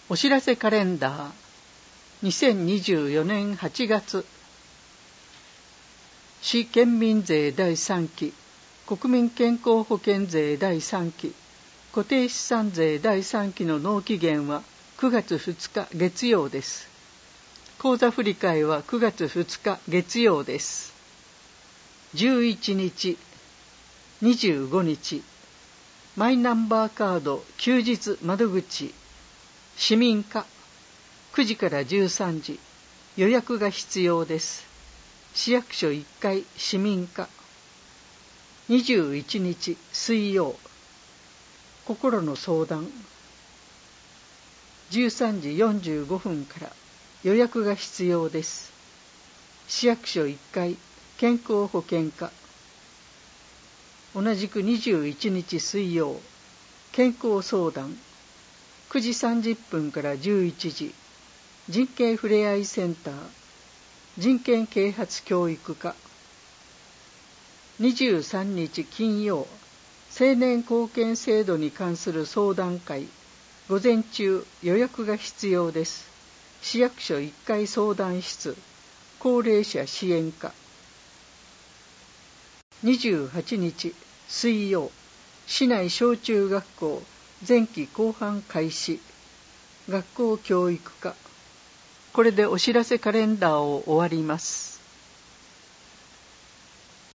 お知らせカレンダー2024年8月市県民税第3期国民健康保険税第3期固定資産税第3期の納期限は9月2日月曜です。口座振替は9月2日月曜です。11日、25日マイナンバーカード休日窓口市民課9時から13時予約が必要です。市役所1階市民課。21日水曜心の相談13時45分から予約が必要です。市役所1階健康保険課。同じく21日水曜健康相談9時30分から11時人権ふれあいセンター人権啓発教育課。23日金曜青年貢献制度に関する相談会午前中予約が必要です。市役所1階相談室高齢者支援課。28日水曜市内小中学校前期後半開始学校教育課。これでお知らせカレンダーを終わります。